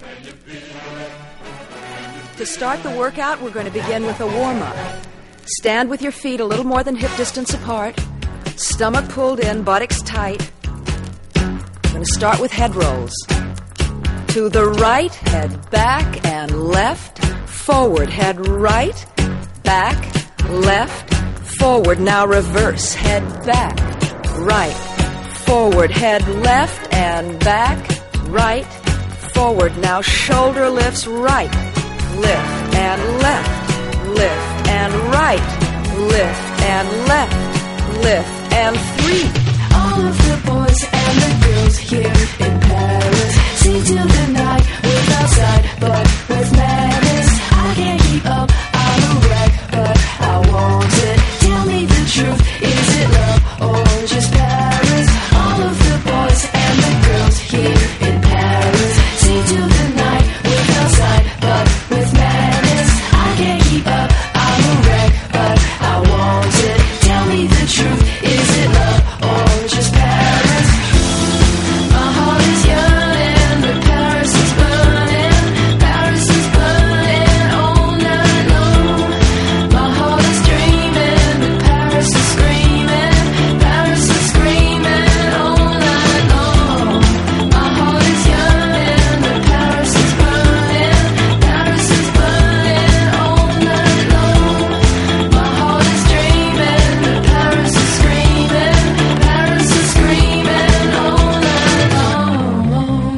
To start the workout, we're going to begin with a warm-up. Stand with your feet a little more than hip distance apart. Stomach pulled in, buttocks tight. We're going to start with head rolls. To the right, head back and left, forward. Head right, back, left, forward. Now reverse. Head back, right, forward. Head left and back, right, forward. Now shoulder lifts right, lift and left, lift and right, lift and left, lift and 3. All of the boys and the girls here in Paris seem to the night with outside, but with madness. I can't keep up, I'm a wreck, but I want it. Tell me the truth, is it love or just Paris? All of the boys and the girls here in Paris seem to the night with outside, but with madness. I can't keep up, I'm a wreck, but I want it. Tell me the truth, is it love or just Paris? My heart is yearning, but Paris is burning. Paris is burning all night long. My heart is dreaming, but Paris is screaming. Paris is screaming all night long. My heart is yearning, but Paris is burning. Paris is burning all night long. My heart is dreaming, but Paris is screaming. Paris is screaming all night long.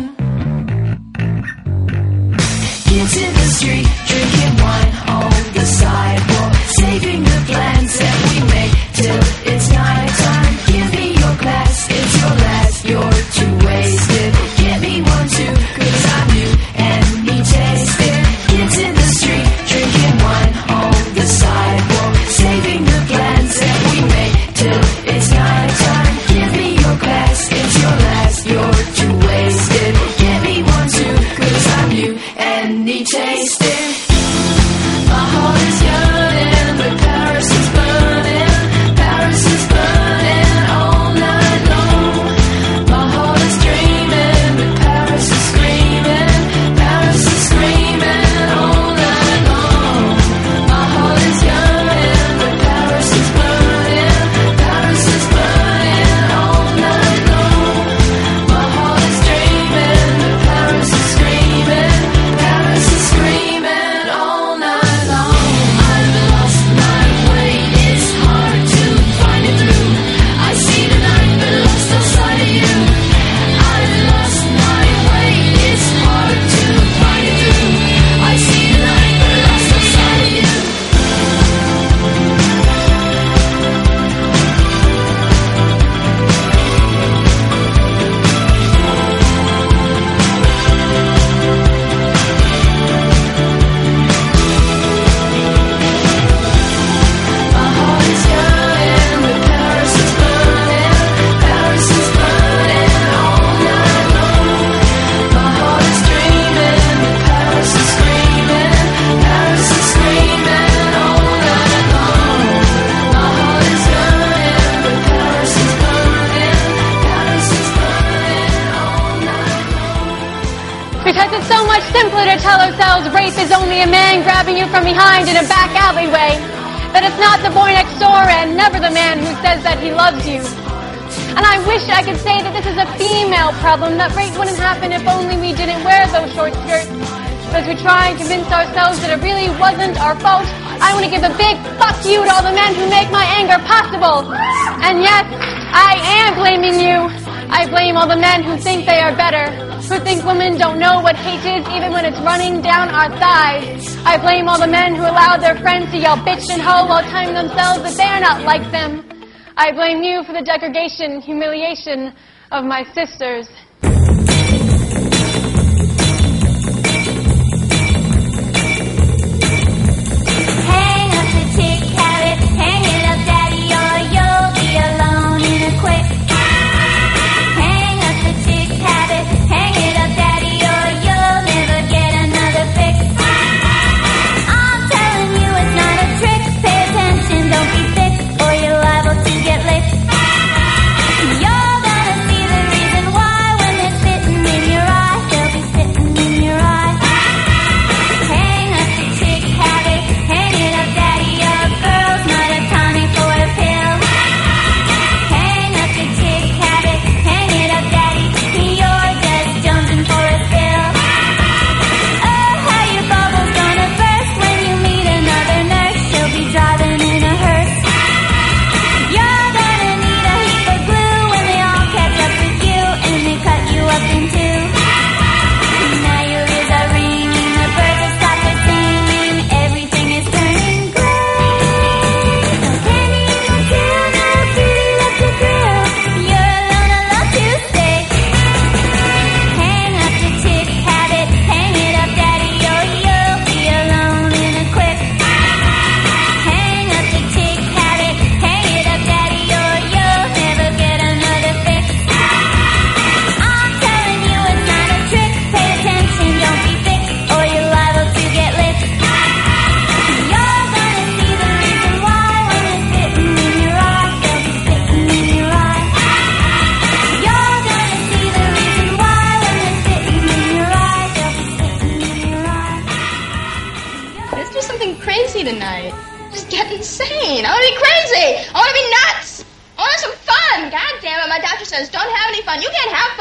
Kids in the street drinking wine on the sidewalk, saving the plans that we make till it's nighttime. Give me your glass, it's your last, you're too wasted. Get me one too, 'cause I'm new and need tasted. Kids in the street drinking wine on the sidewalk, saving the plans that we make till it's nighttime. Give me your glass, it's your last, you're too wasted. Get me one too, 'cause I'm new and need tasted. My heart is yearning, but Paris is burning. Paris is burning all night long. My heart is dreaming, but Paris is screaming. Paris is screaming all night long. My heart is yearning, but Paris is burning. Paris is burning all night long. My heart is dreaming, but Paris is screaming. Paris is screaming all night long. I've lost my way, it's hard to find it through. I see the night, but lost outside of you. I've lost my way, it's hard to find it through. I see the night, but lost outside of you. My heart is yearning, but Paris is burning. Paris is burning all night long. My heart is dreaming, but Paris is screaming. Paris is screaming all night long. My heart is yearning, but Paris is burning. Paris is burning all night long. Because it's so much simpler to tell ourselves rape is only a man grabbing you from behind in a back alleyway. That it's not the boy next door and never the man who says that he loves you. And I wish I could say that this is a female problem, that rape wouldn't happen if only we didn't wear those short skirts. But as we try and convince ourselves that it really wasn't our fault, I want to give a big fuck you to all the men who make my anger possible. And yes, I am blaming you. I blame all the men who think they are better, who think women don't know what hate is even when it's running down our thighs. I blame all the men who allow their friends to yell bitch and hoe while telling themselves that they're not like them. I blame you for the degradation, humiliation of my sisters. Hang up the tick, habit, hang it up, daddy, or you'll be alone in a quick. Hang up the tick, habit, hang it up, daddy, or you'll never get another fix. I'm telling you it's not a trick, pay attention, don't be thick, or you're liable to get licked. You're gonna see the reason why when they're spitting in your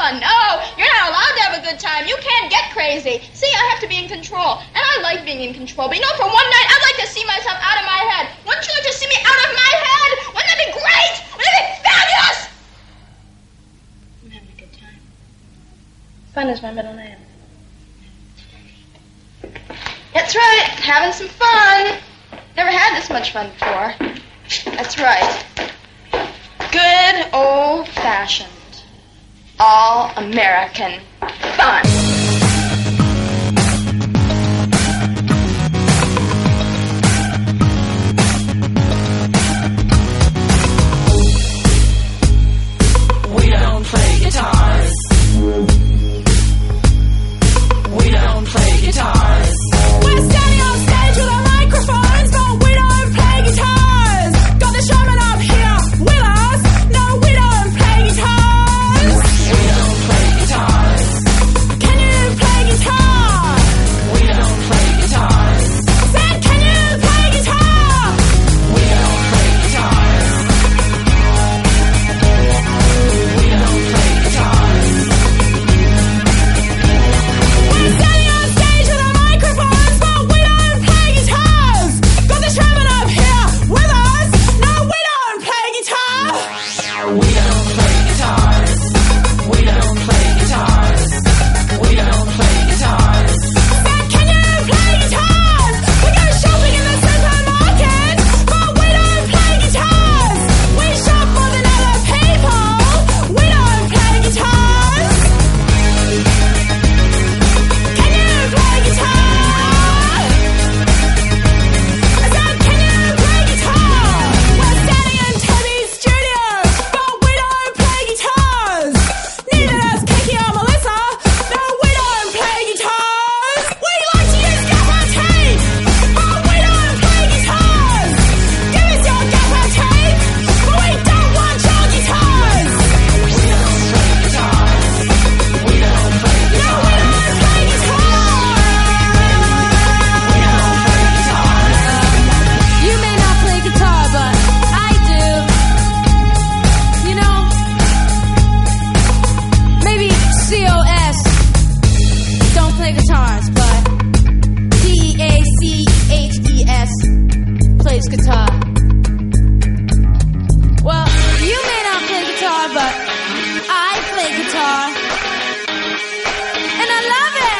fun. No, you're not allowed to have a good time. You can't get crazy. See, I have to be in control. And I like being in control. But you know, for one night, I'd like to see myself out of my head. Wouldn't you like to see me out of my head? Wouldn't that be great? Wouldn't that be fabulous? I'm having a good time. Fun is my middle name. That's right, having some fun. Never had this much fun before. That's right. Good old-fashioned, all-American fun. We don't play guitars. We don't play guitars. We're standing on stage with our microphones, but we don't play guitars. Got the showman up here with us. No, we don't play guitars. We don't play guitars. Can you play guitar? We don't play guitars. Said, can you play guitar? We don't play guitars. We don't play guitars. We're standing on stage with our microphones, but we don't play guitars. Got the showman up here with us. No, we don't play guitars. We don't play guitars. We don't play guitars. We don't play guitars. Said, can you play guitars? We go shopping in the supermarket, but we don't play guitars. We shop more than other people. We don't play guitars. Can you play guitar? I said, can you play guitar? We're standing in Toby's studio, but we don't play guitars. Neither does Kiki or Melissa. No, we don't play guitars. We like to use gaffer tape, but we don't play guitars. Give us your gaffer tape, but we don't want your guitars. We don't play guitars. We don't play No, guitars. we don't play guitars. You may not play guitar, but I do. You know, maybe COS don't play guitars, but DACHES plays guitar. Well, you may not play guitar, but I play guitar. And I love it.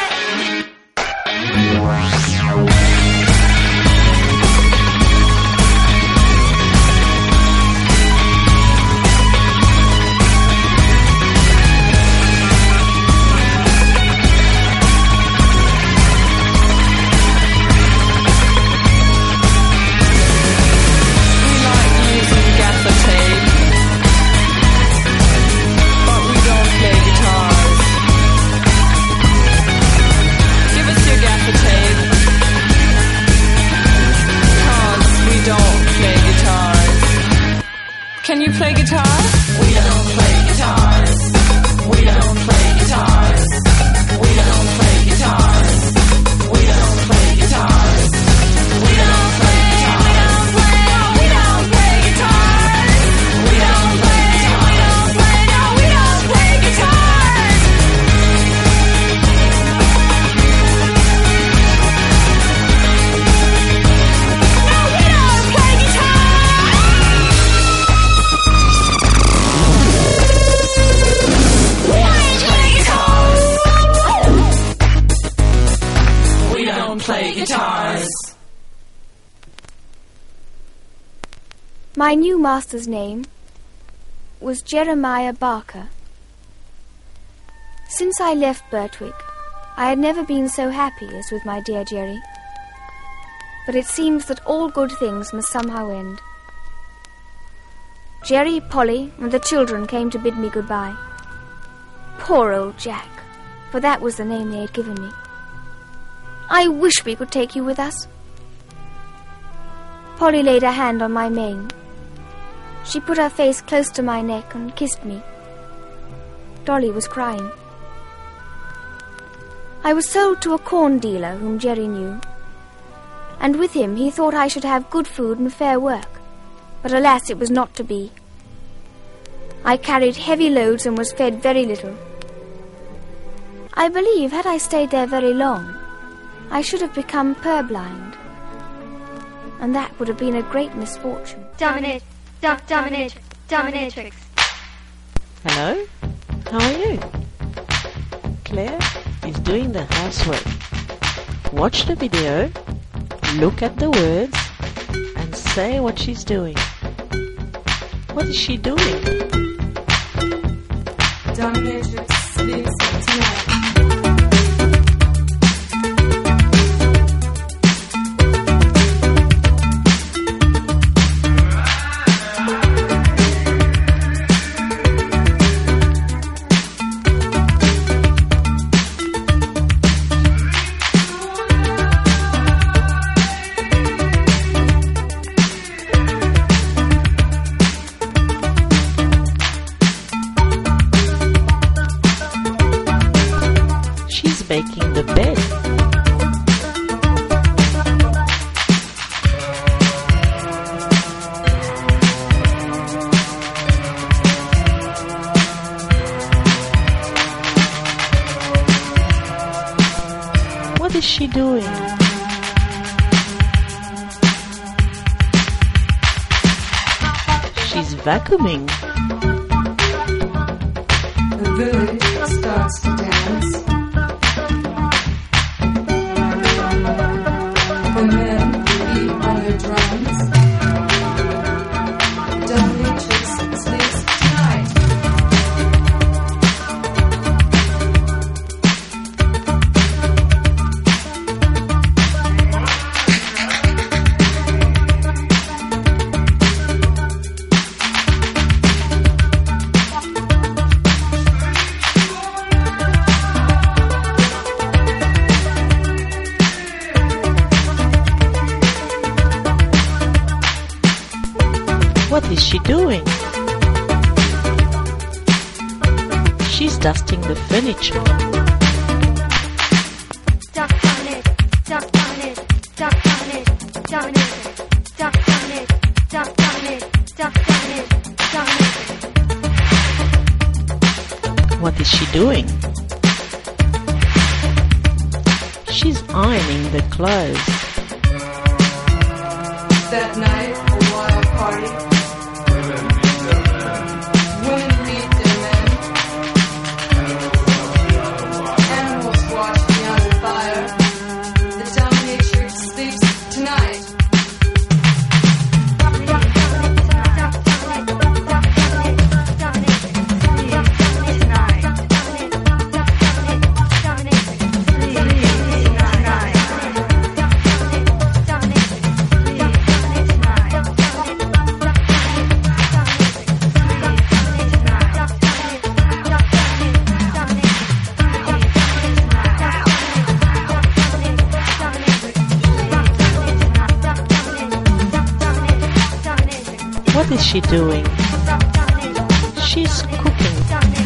We like using gaffer tape, but we don't play guitars. Give us your gaffer tape, 'cause we don't play guitars. Can you play guitar? We don't play guitars. We don't play guitars. We don't play guitars. We don't play guitars. We don't play guitars. We don't play guitars. We don't play guitars. No, we don't play guitars. No, we don't play guitars. We don't play guitars. My new master's name was Jeremiah Barker. Since I left Birtwick, I had never been so happy as with my dear Jerry. But it seems that all good things must somehow end. Jerry, Polly, and the children came to bid me goodbye. Poor old Jack, for that was the name they had given me. I wish we could take you with us. Polly laid her hand on my mane. She put her face close to my neck and kissed me. Dolly was crying. I was sold to a corn dealer whom Jerry knew, and with him he thought I should have good food and fair work. But alas, it was not to be. I carried heavy loads and was fed very little, I believe had I stayed there very long, I should have become purblind. And that would have been a great misfortune. Dominatrix. Hello? How are you? Claire is doing the housework. Watch the video, look at the words, and say what she's doing. What is she doing? Dominatrix sleeps tonight. Making the bed. What is she doing? She's vacuuming. The village starts to dance. The men beat on their drums. Dominatrix sleeps tonight. What is she doing? She's dusting the furniture. What is she doing? She's ironing the clothes. That night, a wild party. Women beat their men. Animals watch beyond the fire. The dominatrix sleeps tonight. What is she doing? She's cooking.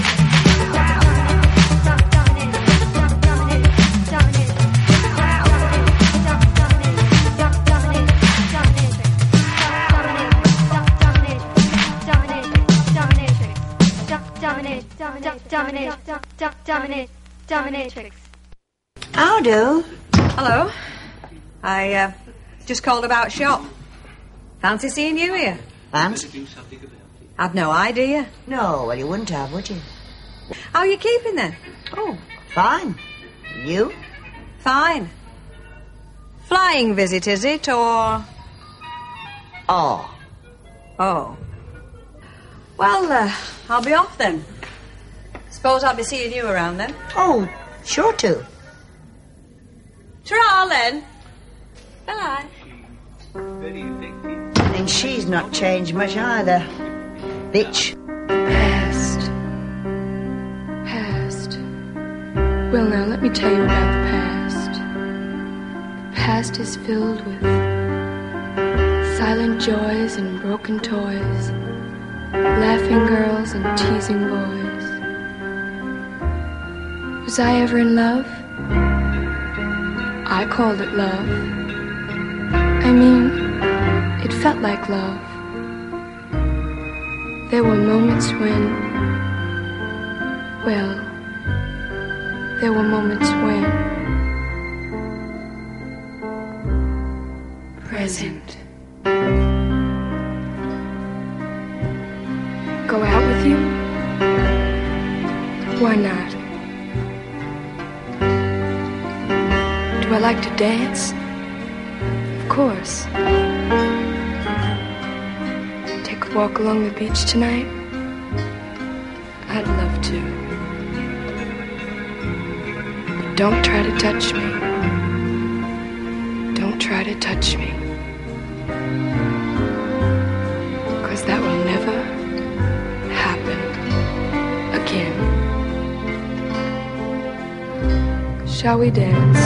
Dominatrix. I'll do. Hello. I just called about shop. Fancy seeing you here. Fancy? I've no idea. No, well, you wouldn't have, would you? How are you keeping then? Oh, fine. You? Fine. Flying visit, is it, or... Oh. Oh. Well, I'll be off then. Suppose I'll be seeing you around then. Oh, sure to. Ta-ra then. Bye. And she's not changed much either. Bitch. Past. Well, now, let me tell you about the past. The past is filled with silent joys and broken toys, laughing girls and teasing boys. Was I ever in love? I called it love. I mean, it felt like love. There were moments when, well, there were moments when. Present. Go out with you? Why not? Do I like to dance? Of course. Take a walk along the beach tonight? I'd love to. But don't try to touch me. Don't try to touch me. 'Cause that will never happen again. Shall we dance?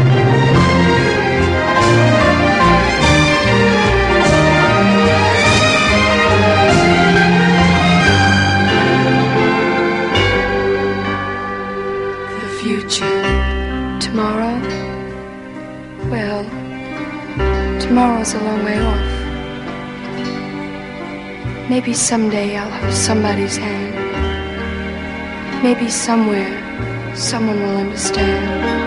Tomorrow? Well, tomorrow's a long way off. Maybe someday I'll hold somebody's hand. Maybe somewhere someone will understand.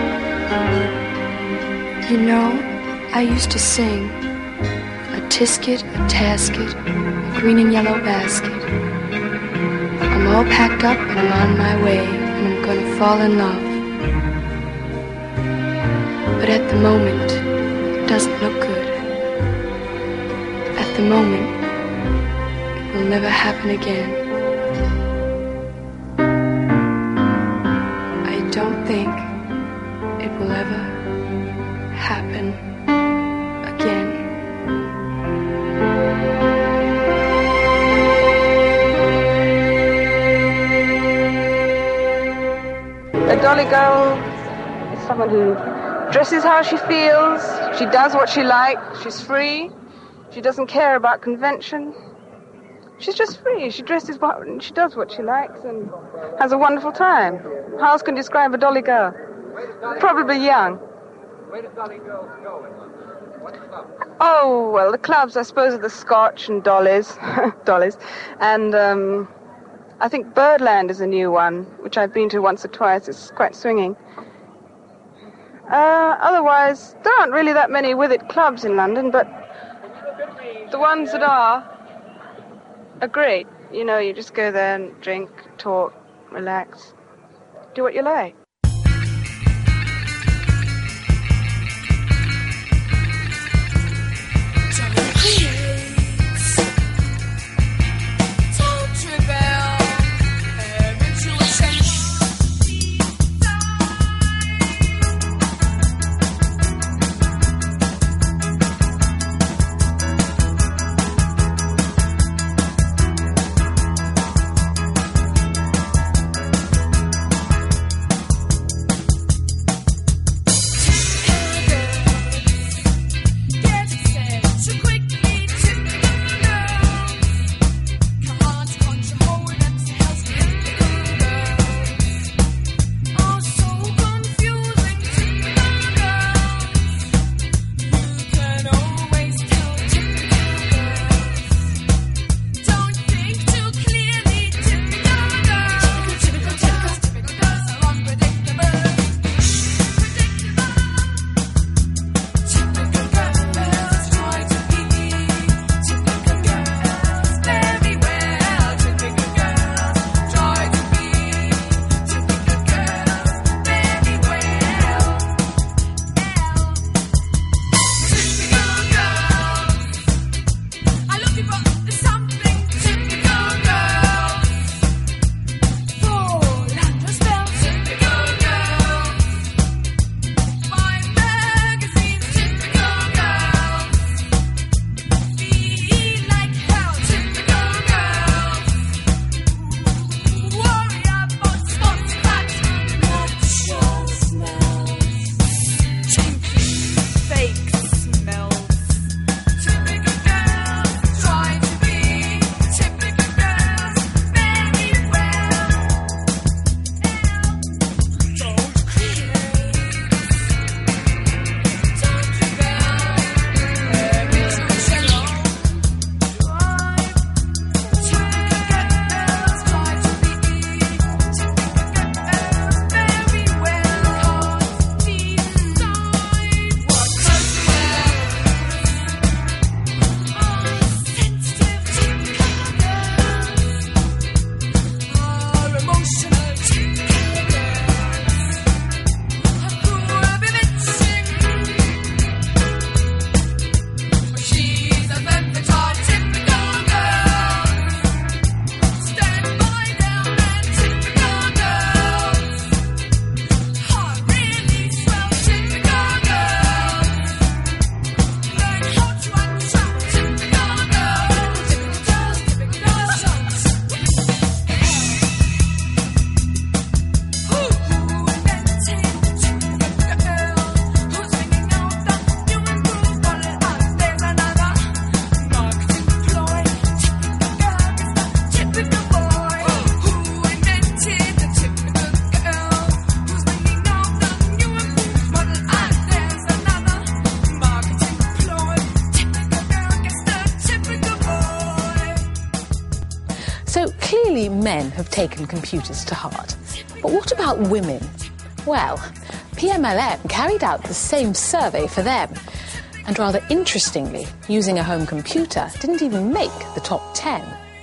You know, I used to sing a tisket, a tasket, a green and yellow basket. I'm all packed up and I'm on my way, and I'm gonna fall in love. But at the moment, it doesn't look good. At the moment, it will never happen again. I don't think it will ever happen again. A dolly girl is someone who dresses how she feels, she does what she likes, she's free, she doesn't care about convention. She's just free, she dresses and she does what she likes and has a wonderful time. How else can you describe a dolly girl? Probably young. Where do dolly girls go in London? Oh, well, the clubs, I suppose, are the Scotch and Dollies. Dollies. And I think Birdland is a new one, which I've been to once or twice. It's quite swinging. Otherwise, there aren't really that many with it clubs in London, but the ones that are great. You know, you just go there and drink, talk, relax, do what you like. men have taken computers to heart. But what about women? Well, PMLM carried out the same survey for them. And rather interestingly, using a home computer didn't even make the top 10.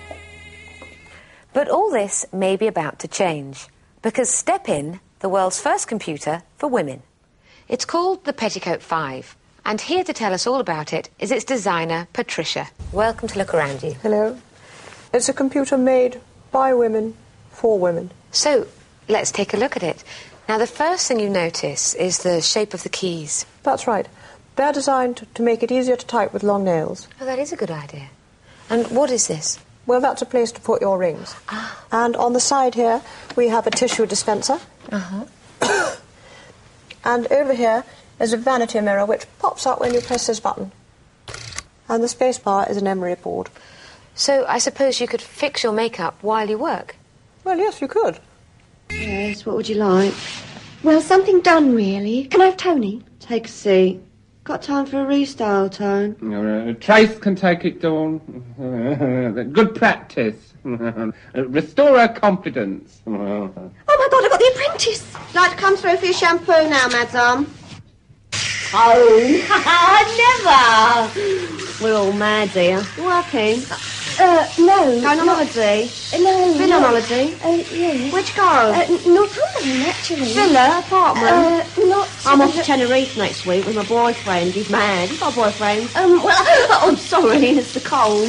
But all this may be about to change, because step in the world's first computer for women. It's called the Petticoat 5, and here to tell us all about it is its designer, Patricia. Welcome to Look Around You. Hello. It's a computer made by women, for women. So, let's take a look at it. Now, the first thing you notice is the shape of the keys. That's right. They're designed to make it easier to type with long nails. Oh, that is a good idea. And what is this? Well, that's a place to put your rings. Ah. And on the side here, we have a tissue dispenser. Uh-huh. And over here is a vanity mirror which pops up when you press this button. And the space bar is an emery board. So I suppose you could fix your makeup while you work? Well, yes, you could. Yes, what would you like? Well, something done, really. Can I have Tony? Take a seat. Got time for a restyle, Tone? Trace can take it, Dawn. Good practice. Restore her confidence. Oh, my God, I've got The Apprentice. Like to come through for your shampoo now, madam? Oh, never. We're all mad here. You working? No. Going on holiday? No. Been on holiday? Yeah. Where'd you go? Northumberland, actually. Villa, apartment? Not... I'm off to Tenerife next week with my boyfriend. He's mad. You got a boyfriend? Well... I'm sorry, it's the cold.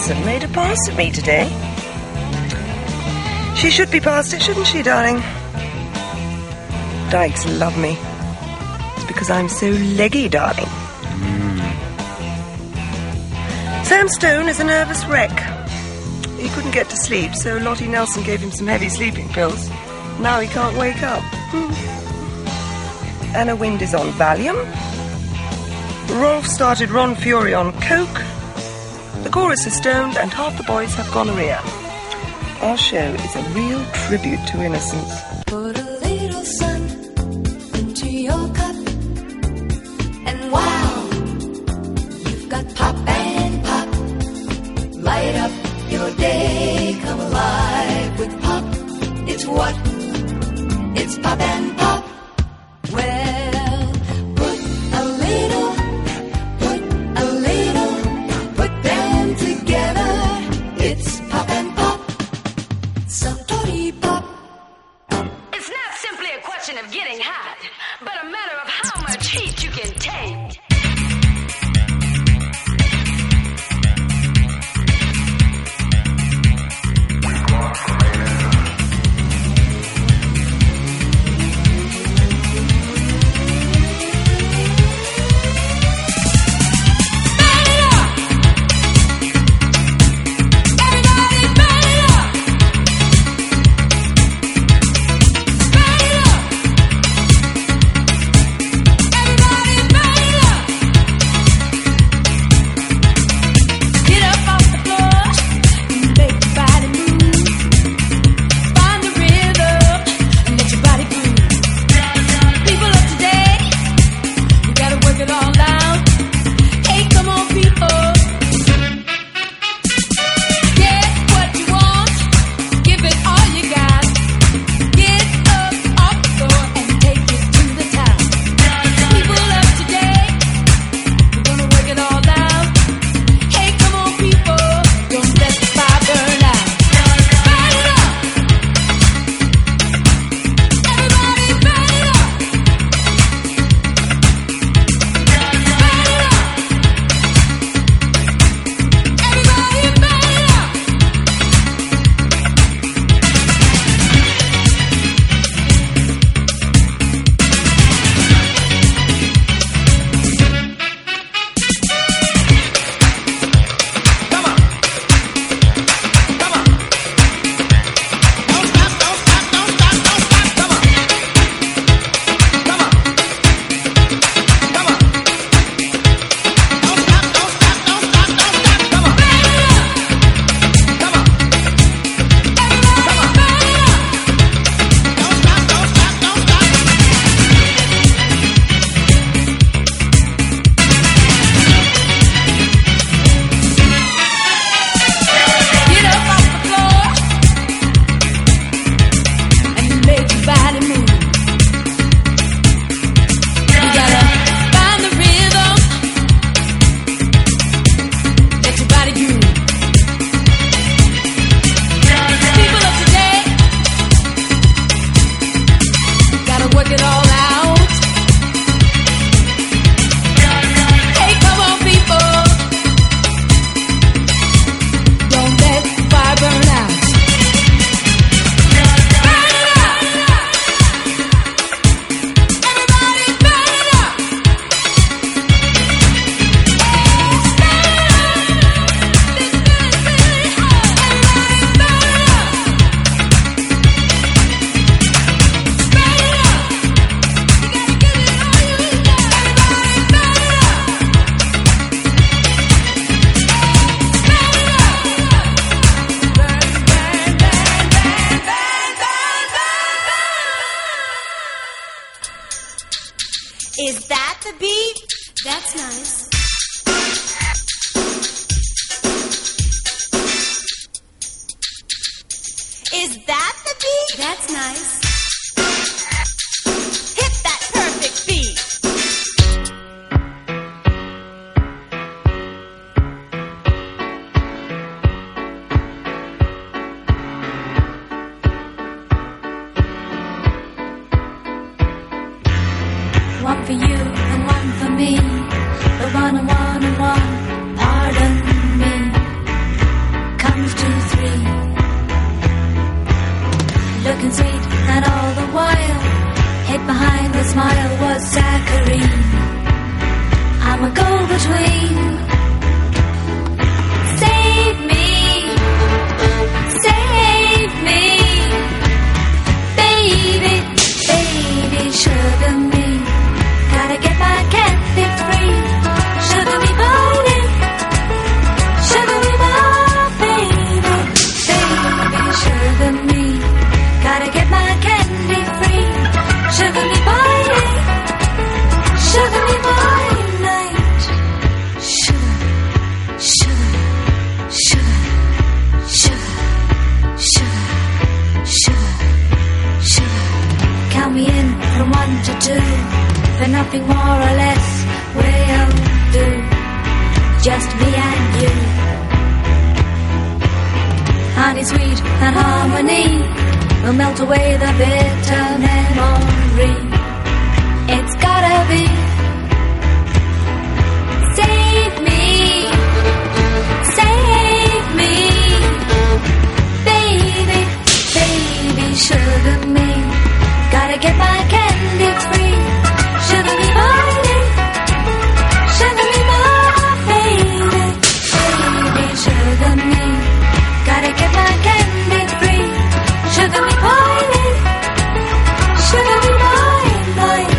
Nelson made a pass at me today. She should be past it, shouldn't she, darling? Dykes love me. It's because I'm so leggy, darling. Sam Stone is a nervous wreck. He couldn't get to sleep, so Lottie Nelson gave him some heavy sleeping pills. Now he can't wake up. Anna Wind is on Valium. Rolf started Ron Fury on Coke. The chorus is stoned and half the boys have gonorrhea. Our show is a real tribute to innocence. Put a little sun into your cup, and wow, you've got pop and pop. Light up your day, come alive with pop. It's what? It's pop and pop. Well, put a little, put them together. It's pop and pop. Some toddy pop. It's not simply a question of getting hot, but a matter of how much heat you can take. Is that the beat? That's nice. Is that the beat? That's nice. Hit that perfect beat. One for you and one for me. The one and one and one. Pardon me. looking sweet, and all the while, hid behind the smile was saccharine. I'm a go-between. Save me, save me, baby, baby, sugar me. Gotta get my candy free. Sugar me, baby, sugar me, baby, baby, sugar me. Gotta get my candy free. Sugar me, baby, sugar me, by night. Sugar, sugar, sugar, sugar, sugar, sugar, sugar. Count me in from 1 to 2. For nothing more or less will do. Just me and you. Honey sweet and harmony will melt away the bitter memory. It's gotta be. Save me, save me, baby, baby, sugar me. Gotta get my candy free. Sugar me, baby, sugar me, baby, baby, sugar me. Gotta get my candy free. Sugar me, baby, sugar me, baby,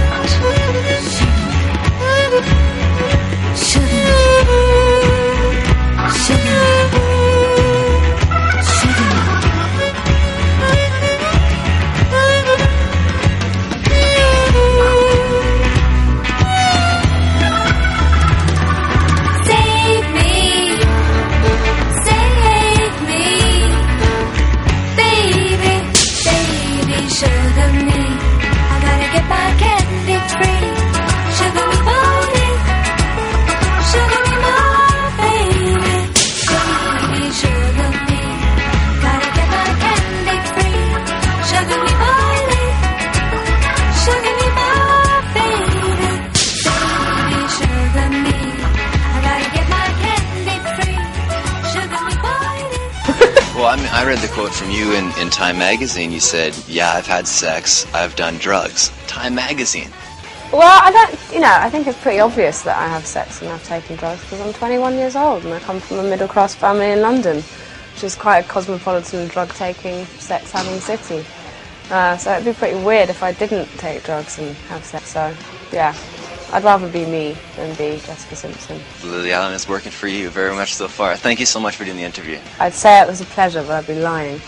I read the quote from you in Time Magazine. You said, yeah, I've had sex, I've done drugs. Time Magazine. Well, I think it's pretty obvious that I have sex and I've taken drugs because I'm 21 years old and I come from a middle-class family in London, which is quite a cosmopolitan, drug-taking, sex-having city. So it'd be pretty weird if I didn't take drugs and have sex, so, yeah. I'd rather be me than be Jessica Simpson. Lily Allen is working for you very much so far. Thank you so much for doing the interview. I'd say it was a pleasure, but I'd be lying.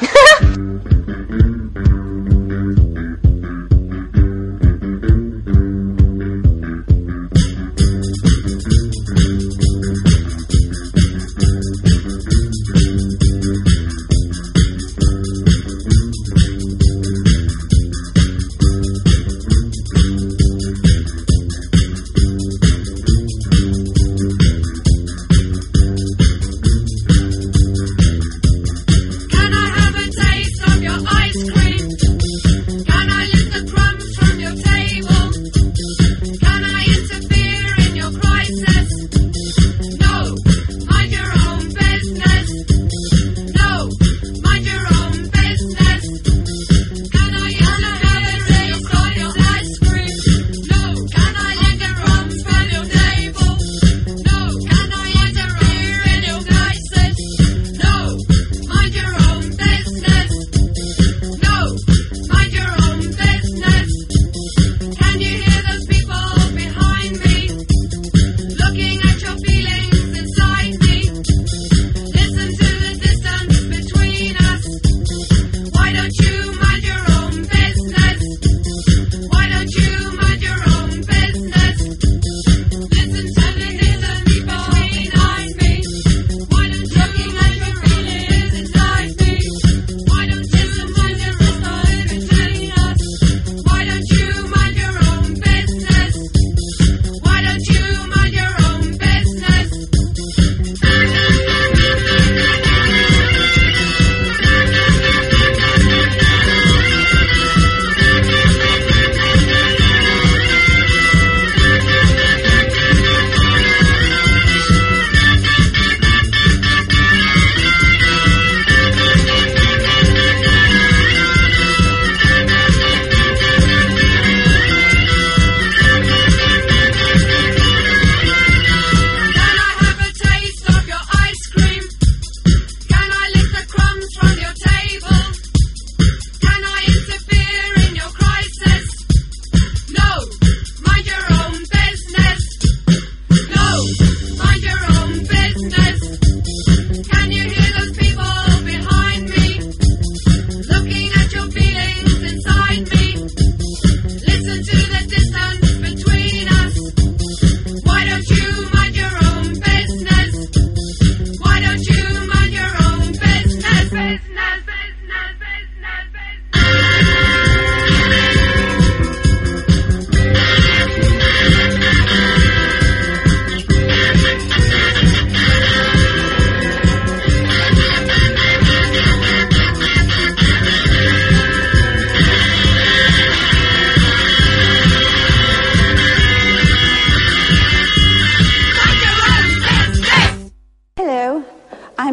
Can I have a taste of your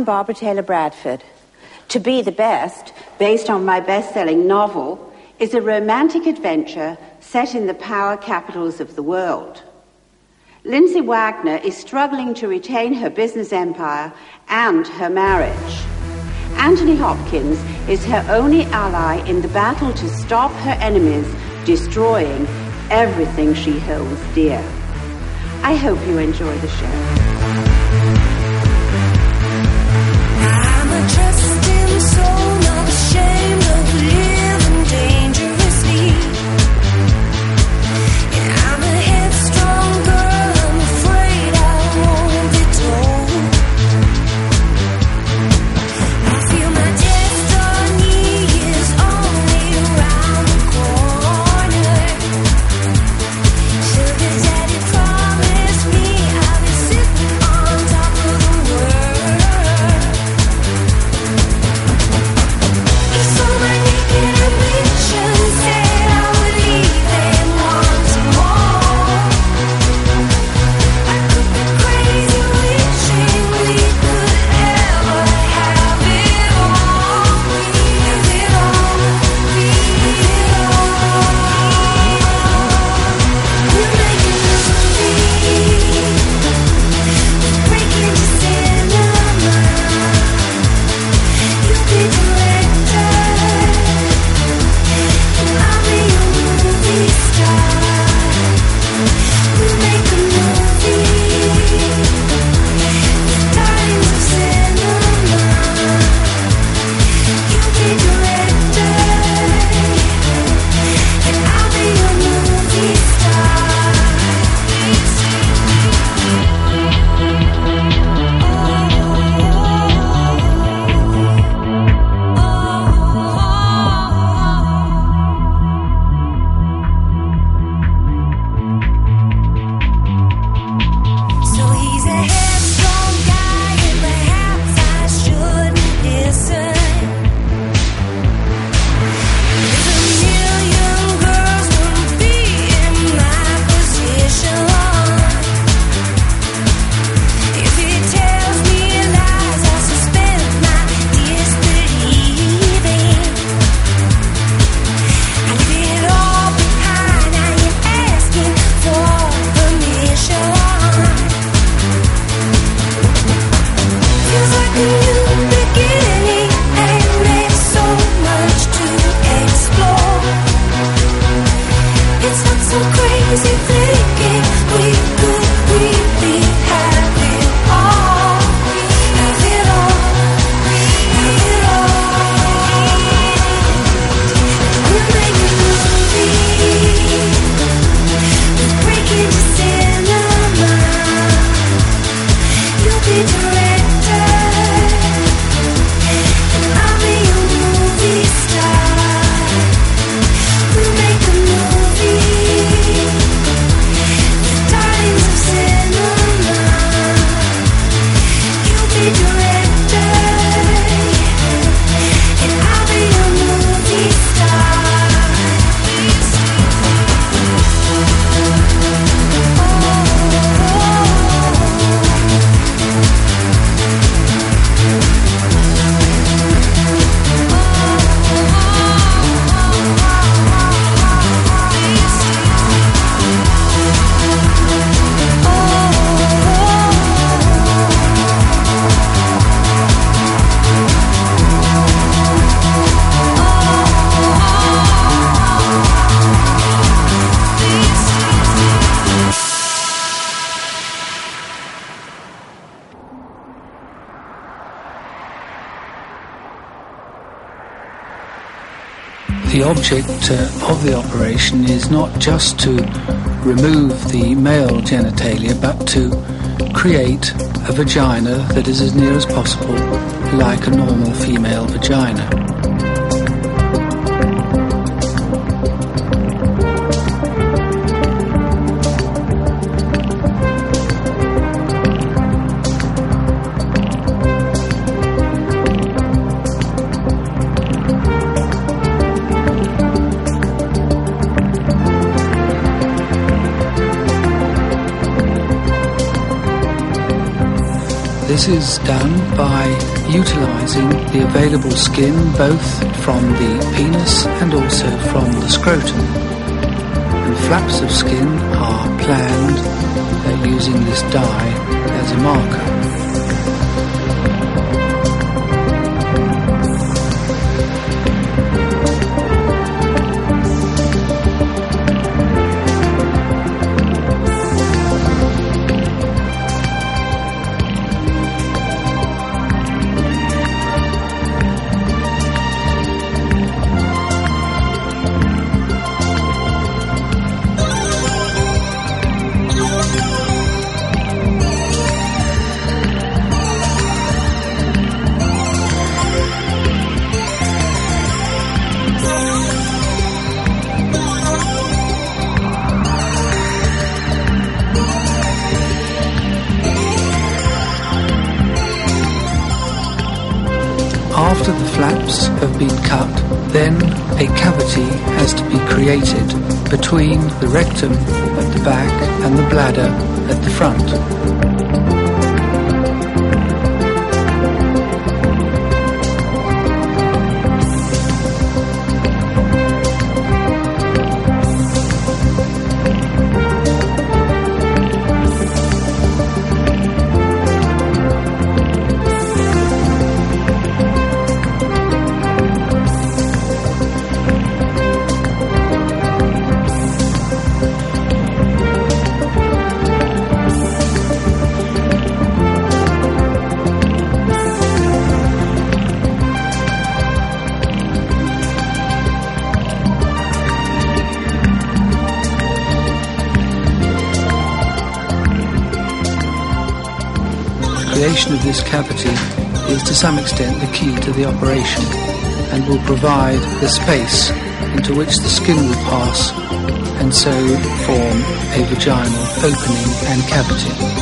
Barbara Taylor Bradford. To Be the Best, based on my best-selling novel, is a romantic adventure set in the power capitals of the world. Lindsay Wagner is struggling to retain her business empire and her marriage. Anthony Hopkins is her only ally in the battle to stop her enemies destroying everything she holds dear. I hope you enjoy the show. I'm a trusting soul, not ashamed of living dangerously. Yeah, I'm a headstrong girl, I'm afraid I won't be told. I feel my destiny is only around the corner. Sugar daddy promised me I'll be sitting on top of the world. He saw my naked ambition, said I would leave and want some more. I could be crazy wishing we could ever have it all. Have it all, be it all. We're making a movie, breaking to cinema. You'll be director, and I'll be a movie star. We'll make a movie, darlings of cinema. You'll be director, and I'll be a movie So he's a headstrong guy, and perhaps I shouldn't listen. There's a million girls who'll be in my position. If he tells me lies, I suspend my disbelieving. I leave it all behind, I ain't asking for permission. Feels like a new beginning, and there's so much to explore. It's not so crazy thinking we could really have it all. Have it all, have it all. We're making a movie, we're breaking to cinema. You'll be director, and I'll be a movie star. We'll make a movie, darlings of cinema. You'll be director, and I'll be a movie star. The object of the operation is not just to remove the male genitalia, but to create a vagina that is as near as possible like a normal female vagina. This is done by utilising the available skin both from the penis and also from the scrotum. And flaps of skin are planned using this dye as a marker. After the flaps have been cut, then a cavity has to be created between the rectum at the back and the bladder at the front. The creation of this cavity is to some extent the key to the operation and will provide the space into which the skin will pass and so form a vaginal opening and cavity.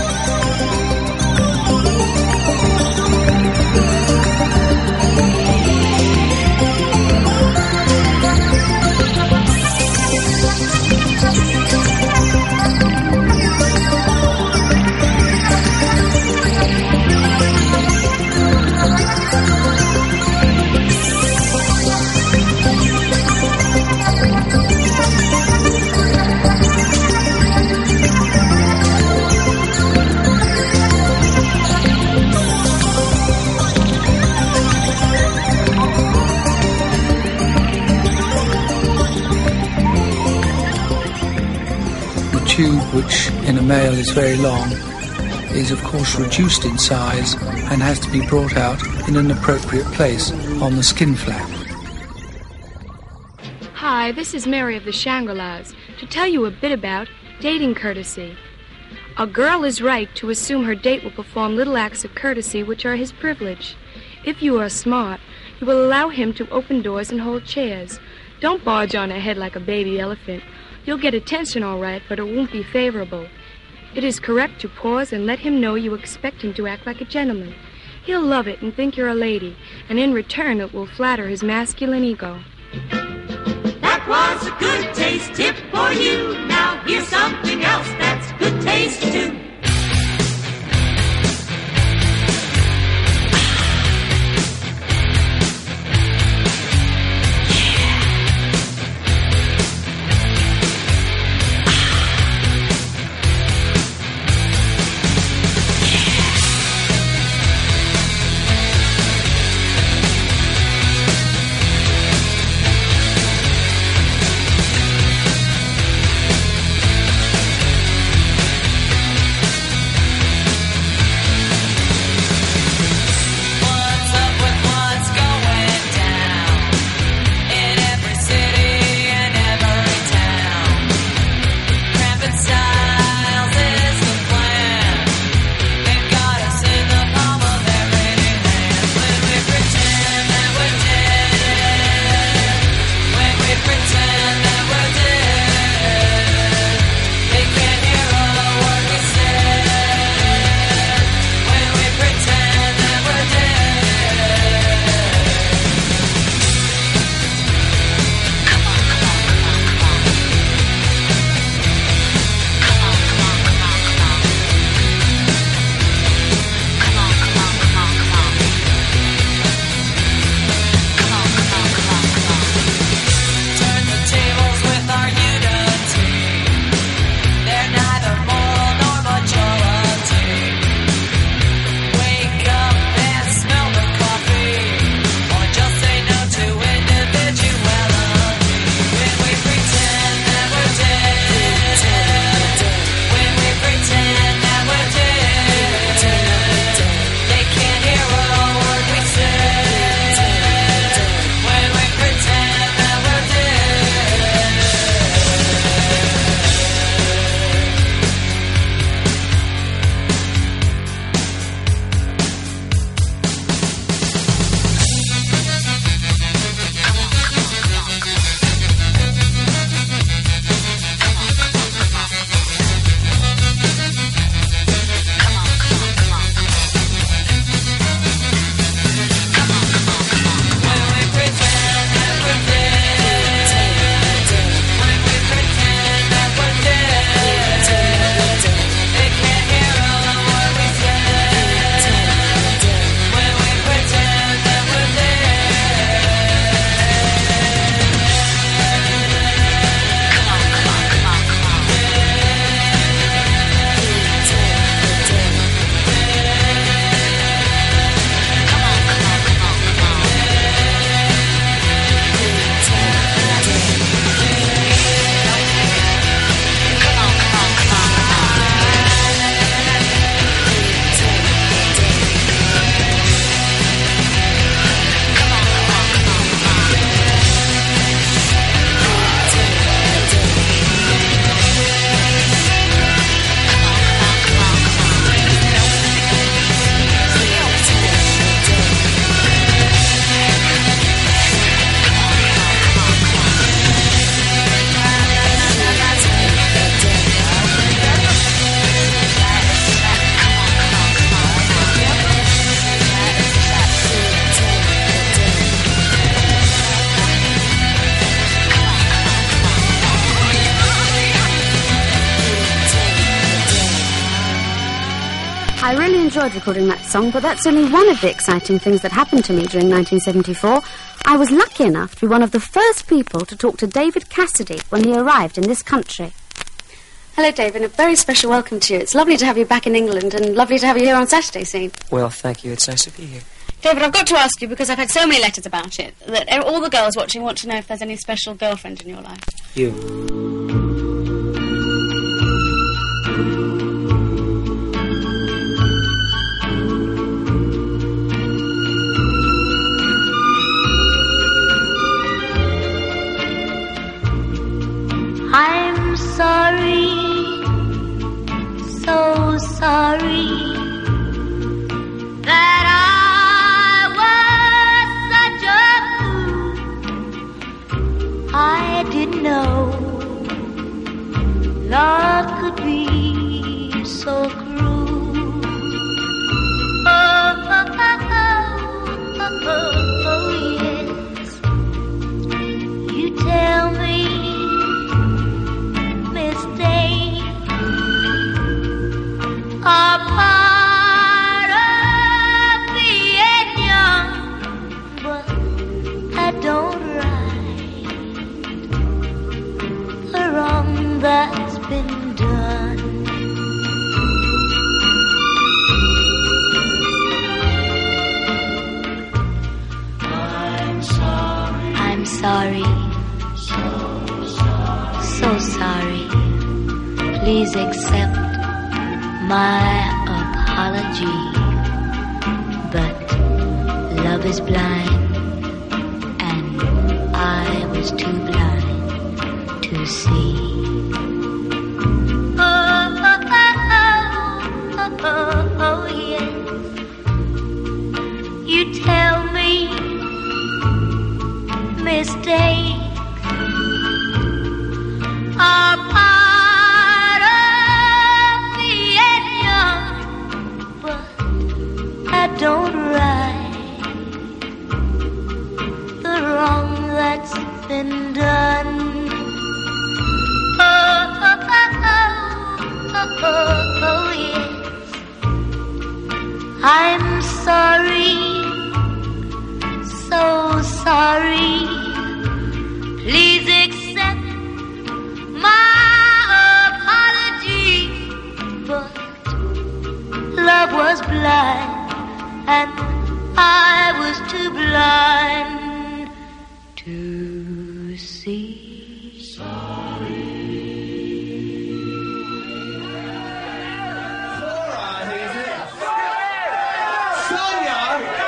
The tube, which in a male is very long, is of course reduced in size and has to be brought out in an appropriate place on the skin flap. Hi, this is Mary of the Shangri-Las to tell you a bit about dating courtesy. A girl is right to assume her date will perform little acts of courtesy which are his privilege. If you are smart, you will allow him to open doors and hold chairs. Don't barge on ahead like a baby elephant. You'll get attention all right, but it won't be favorable. It is correct to pause and let him know you expect him to act like a gentleman. He'll love it and think you're a lady, and in return it will flatter his masculine ego. That was a good taste tip for you. Now here's something else that's good taste too. I really enjoyed recording that song, but that's only one of the exciting things that happened to me during 1974. I was lucky enough to be one of the first people to talk to David Cassidy when he arrived in this country. Hello, David. A very special welcome to you. It's lovely to have you back in England and lovely to have you here on Saturday scene. Well, thank you. It's nice to be here. David, I've got to ask you, because I've had so many letters about it, that all the girls watching want to know if there's any special girlfriend in your life. You. I'm sorry, so sorry that I was such a fool. I didn't know love could be so cruel. Oh, yes. You tell me mistakes are part of being young, but I don't right the wrong that's been done. I'm sorry, so sorry. Please accept my apology. But love is blind, and I was too blind to see. Oh, yes. You tell me mistakes are part of being young, but I don't right the wrong that's been done. Oh, yes. I'm sorry, so sorry. Please accept my apology. But love was blind, and I was too blind to see. Sonia!